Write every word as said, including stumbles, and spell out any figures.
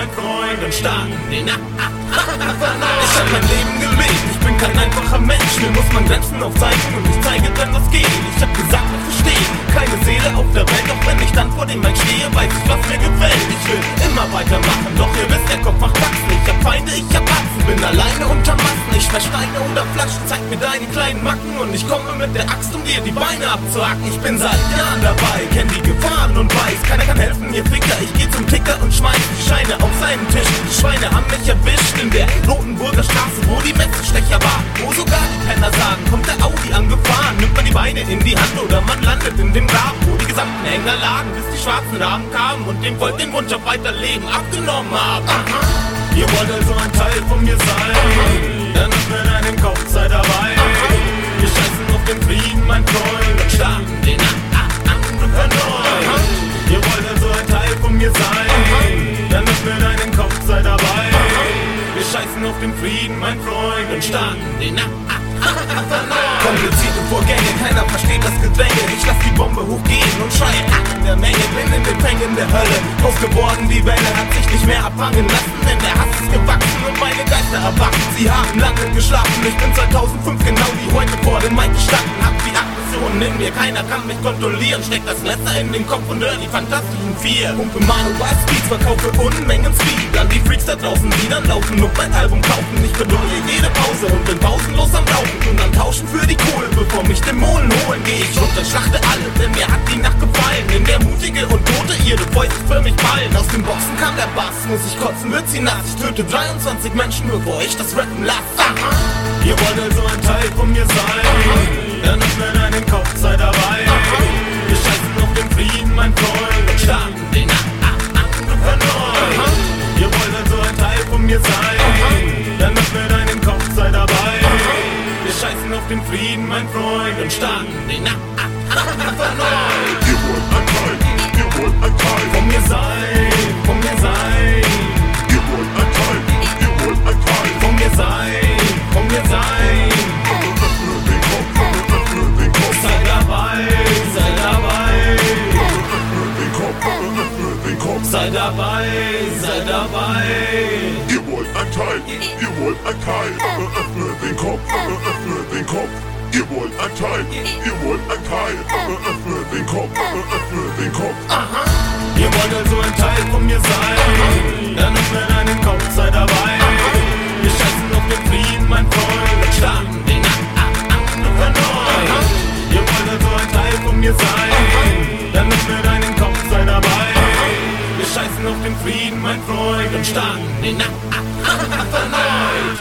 mein Freund, und starten den Nacht. Ich hab mein Leben gelebt, ich bin kein einfacher Mensch. Mir muss man Grenzen aufzeigen und ich zeige dann, was geht. Ich hab gesagt, ich verstehe keine Seele auf der Welt. Doch wenn ich dann vor dem Mann stehe, weiß ich, was mir gefällt. Ich will immer weitermachen, doch ihr wisst, der Kopf macht Faxen. Ich hab Feinde, ich hab Atzen, bin alleine unter Massen. Ich schwer Steine oder Flaschen, zeig mir deine kleinen Macken. Und ich komme mit der Axt, um dir die Beine abzuhacken. Ich bin seit Jahren dabei, kenn die Gefahren und weiß, keiner kann helfen, ihr Ficker. Ich geh zum Ticker und schmeiß die Scheine auf seinen Tisch. Die Schweine haben mich erwischt in der Rotenburger Straße, wo die Messerstecher waren. Wo sogar die Penner sagen, kommt der Audi angefahren. Nimmt man die Beine in die Hand oder man landet in dem Graben, wo die gesamten Hänger lagen, bis die schwarzen Raben kamen und dem Volk den Wunsch auf Weiterleben abgenommen haben. Aha. Ihr wollt also ein Teil von mir sein, aha, dann öffnet deinen Kopf, sei dabei. Aha. Wir scheißen auf den Frieden, mein Freund, und starten den Angriff erneut. Aha. Ihr wollt also ein Teil von mir sein, aha, dann öffnet deinen Kopf, sei dabei. Aha. Wir scheißen auf den Frieden, mein Freund, und starten den komplizierte Vorgänge, keiner versteht das Gedränge. Ich lass die Bombe hochgehen und schreie in der Menge. Bin in den Fängen der Hölle groß geworden, die Welle hat sich nicht mehr abfangen lassen, denn der Hass ist gewachsen und meine Geister erwachen. Sie haben lange geschlafen, ich bin zweitausendfünf genau wie heute vor dem Mic gestanden. Hab die Aggressionen in mir, keiner kann mich kontrollieren. Steck das Messer in den Kopf und hör die Fantastischen Vier. Pumpe Manu Wild Speeds, verkaufe Unmengen Speed an die Freaks da draußen, die dann laufen und mein Album kaufen. Ich bedeute jede Pause und bin pausenlos am Laufen und am Tauschen für die Kohle, bevor mich Dämonen holen. Geh ich runter, schlachte alle, denn mir hat die Nacht gefallen. In der mutige und tote ihre Fäuste für mich ballen. Aus dem Boxen kam der Bass, muss ich kotzen, wird sie nass. Ich töte dreiundzwanzig Menschen, bevor ich das Rappen lass. Aha. Ihr wollt also ein Teil von mir sein, aha, dann öffnet deinen Kopf, sei dabei. Aha. Wir scheißen auf den Frieden, mein Freund, und starten den Angriff erneut. Aha. Ihr wollt also ein Teil von mir sein, aha, dann öffnet deinen Kopf, sei dabei. Aha. Wir scheißen auf den Frieden, mein Freund, und starten den Angriff erneut. Ihr wollt ein Teil, ihr wollt ein Teil von mir sein, von mir sein. Ihr wollt ein Teil, ihr wollt ein Teil von mir sein, von mir sein. Öffne den Kopf, öffne den Kopf. Sei dabei, sei dabei. Öffne den Kopf, öffne den Kopf. Sei dabei, sei dabei. Ihr wollt ein Teil, ihr wollt ein Teil. Öffne den Kopf, öffne den Kopf. Ihr wollt ein Teil, ihr wollt ein Teil. Öffne den Kopf, öffne den Kopf. Aha. Ihr wollt also ein Teil von mir sein, aha, dann öffne deinen Kopf, sei dabei. Aha. Wir scheißen auf den Frieden, mein Freund, und starten den Angriff erneut. Aha. Ihr wollt also ein Teil von mir sein, aha, dann öffne deinen Kopf, sei dabei. Aha. Wir scheißen auf den Frieden, mein Freund, und starten den Angriff erneut.